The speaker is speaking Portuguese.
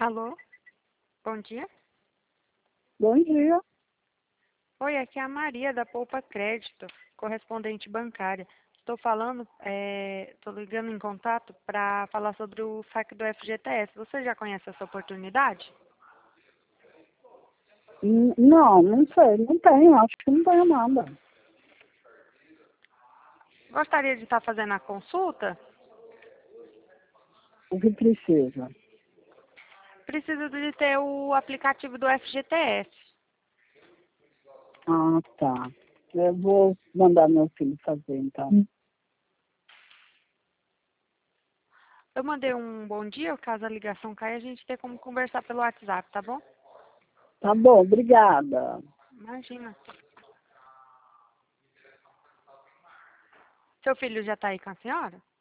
Alô? Bom dia. Bom dia. Oi, aqui é a Maria da Poupa Crédito, correspondente bancária. Estou ligando em contato para falar sobre o saque do FGTS. Você já conhece essa oportunidade? Não, não sei, não tenho, acho que não tenho nada. Gostaria de estar fazendo a consulta? O que precisa? Preciso de ter o aplicativo do FGTS. Ah, tá. Eu vou mandar meu filho fazer, então. Eu mandei um bom dia, caso a ligação caia, a gente tem como conversar pelo WhatsApp, tá bom? Tá bom, obrigada. Imagina. Seu filho já está aí com a senhora?